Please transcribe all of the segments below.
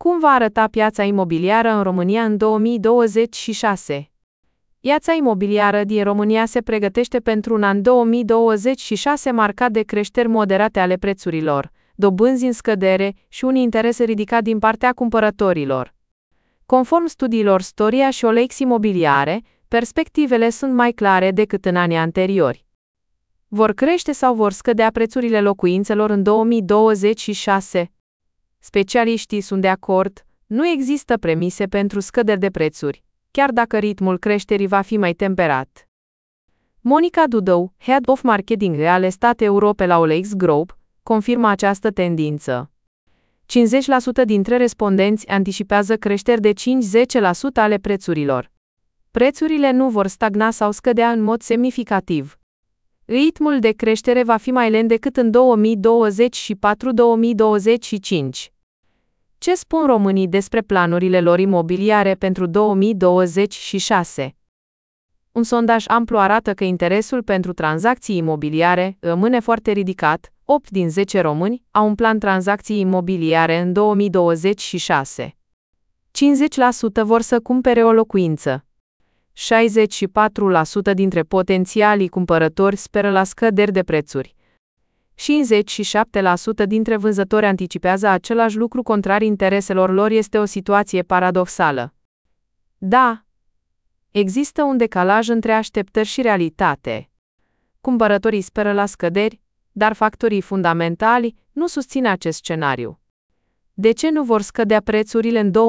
Cum va arăta piața imobiliară în România în 2026? Piața imobiliară din România se pregătește pentru un an 2026 marcat de creșteri moderate ale prețurilor, dobânzi în scădere și un interes ridicat din partea cumpărătorilor. Conform studiilor Storia și OLX Imobiliare, perspectivele sunt mai clare decât în anii anteriori. Vor crește sau vor scădea prețurile locuințelor în 2026? Specialiștii sunt de acord, nu există premise pentru scăderi de prețuri, chiar dacă ritmul creșterii va fi mai temperat. Monica Dudău, Head of Marketing Real Estate Europe la OLX Group, confirmă această tendință. 50% dintre respondenți anticipează creșteri de 5-10% ale prețurilor. Prețurile nu vor stagna sau scădea în mod semnificativ. Ritmul de creștere va fi mai lent decât în 2024-2025. Ce spun românii despre planurile lor imobiliare pentru 2026? Un sondaj amplu arată că interesul pentru tranzacții imobiliare rămâne foarte ridicat. 8 din 10 români au un plan tranzacții imobiliare în 2026. 50% vor să cumpere o locuință. 64% dintre potențialii cumpărători speră la scăderi de prețuri. 57% dintre vânzători anticipează același lucru contrar intereselor lor. Este o situație paradoxală. Da, există un decalaj între așteptări și realitate. Cumpărătorii speră la scăderi, dar factorii fundamentali nu susțin acest scenariu. De ce nu vor scădea prețurile în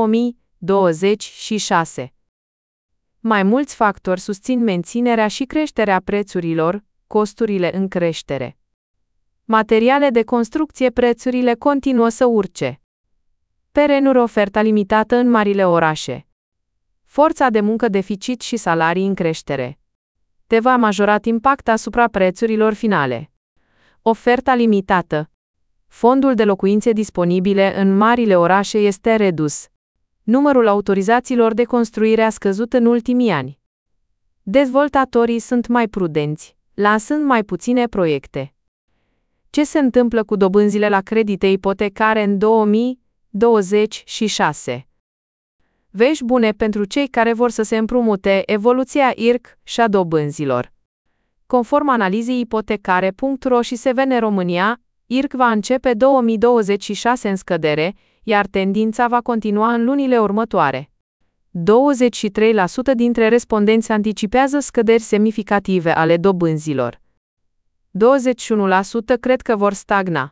2026? Mai mulți factori susțin menținerea și creșterea prețurilor, costurile în creștere. Materiale de construcție, prețurile continuă să urce. Terenuri, oferta limitată în marile orașe. Forța de muncă deficit și salarii în creștere. TVA majorat impact asupra prețurilor finale. Oferta limitată. Fondul de locuințe disponibile în marile orașe este redus. Numărul autorizațiilor de construire a scăzut în ultimii ani. Dezvoltatorii sunt mai prudenți, lansând mai puține proiecte. Ce se întâmplă cu dobânzile la credite ipotecare în 2026? Vești bune pentru cei care vor să se împrumute: evoluția IRC și a dobânzilor. Conform analizei ipotecare.ro și SVN România, IRC va începe 2026 în scădere, iar tendința va continua în lunile următoare. 23% dintre respondenți anticipează scăderi semnificative ale dobânzilor. 21% cred că vor stagna.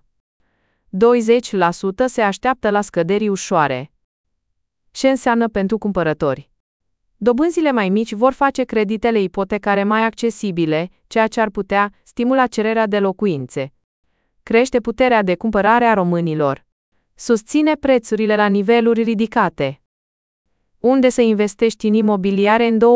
20% se așteaptă la scăderi ușoare. Ce înseamnă pentru cumpărători? Dobânzile mai mici vor face creditele ipotecare mai accesibile, ceea ce ar putea stimula cererea de locuințe. Crește puterea de cumpărare a românilor. Susține prețurile la niveluri ridicate. Unde să investești în imobiliare în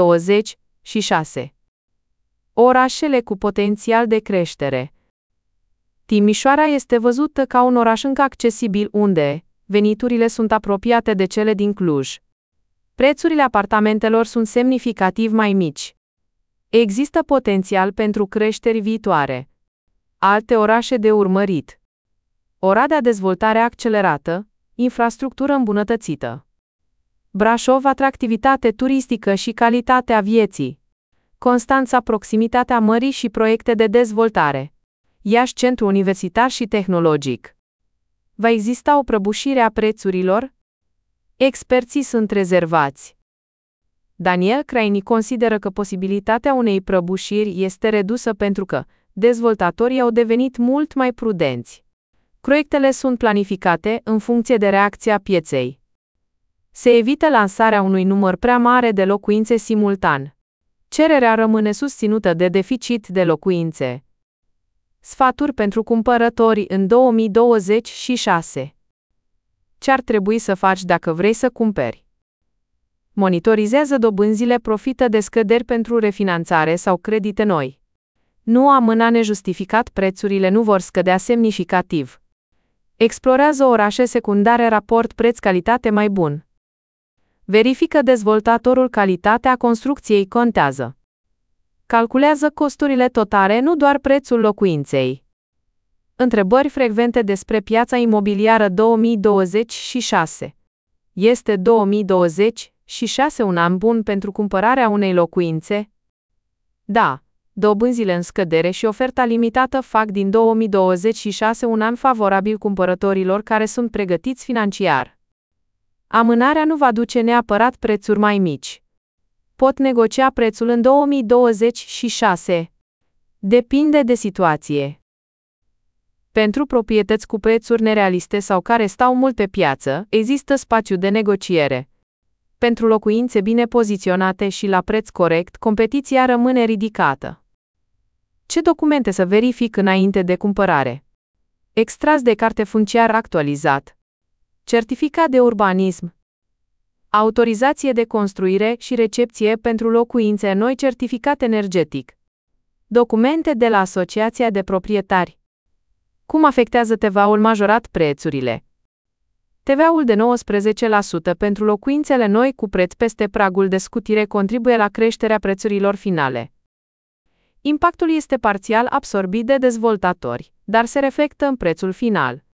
2026? Orașele cu potențial de creștere. Timișoara este văzută ca un oraș încă accesibil unde veniturile sunt apropiate de cele din Cluj. Prețurile apartamentelor sunt semnificativ mai mici. Există potențial pentru creșteri viitoare. Alte orașe de urmărit. Oradea, dezvoltare accelerată, infrastructură îmbunătățită. Brașov, atractivitate turistică și calitatea vieții. Constanța, proximitatea mării și proiecte de dezvoltare. Iași, centru universitar și tehnologic. Va exista o prăbușire a prețurilor? Experții sunt rezervați. Daniel Craini consideră că posibilitatea unei prăbușiri este redusă pentru că dezvoltatorii au devenit mult mai prudenți. Proiectele sunt planificate în funcție de reacția pieței. Se evită lansarea unui număr prea mare de locuințe simultan. Cererea rămâne susținută de deficit de locuințe. Sfaturi pentru cumpărători în 2026. Ce ar trebui să faci dacă vrei să cumperi? Monitorizează dobânzile, profită de scăderi pentru refinanțare sau credite noi. Nu amâna nejustificat, prețurile nu vor scădea semnificativ. Explorează orașe secundare, raport preț-calitate mai bun. Verifică dezvoltatorul, calitatea construcției contează. Calculează costurile totale, nu doar prețul locuinței. Întrebări frecvente despre piața imobiliară 2026. Este 2026 un an bun pentru cumpărarea unei locuințe? Da, dobânzile în scădere și oferta limitată fac din 2026 un an favorabil cumpărătorilor care sunt pregătiți financiar. Amânarea nu va duce neapărat prețuri mai mici. Pot negocia prețul în 2026. Depinde de situație. Pentru proprietăți cu prețuri nerealiste sau care stau mult pe piață, există spațiu de negociere. Pentru locuințe bine poziționate și la preț corect, competiția rămâne ridicată. Ce documente să verific înainte de cumpărare? Extras de carte funciar actualizat. Certificat de urbanism. Autorizație de construire și recepție pentru locuințe noi, certificat energetic. Documente de la Asociația de Proprietari. Cum afectează TVA-ul majorat prețurile? TVA-ul de 19% pentru locuințele noi cu preț peste pragul de scutire contribuie la creșterea prețurilor finale. Impactul este parțial absorbit de dezvoltatori, dar se reflectă în prețul final.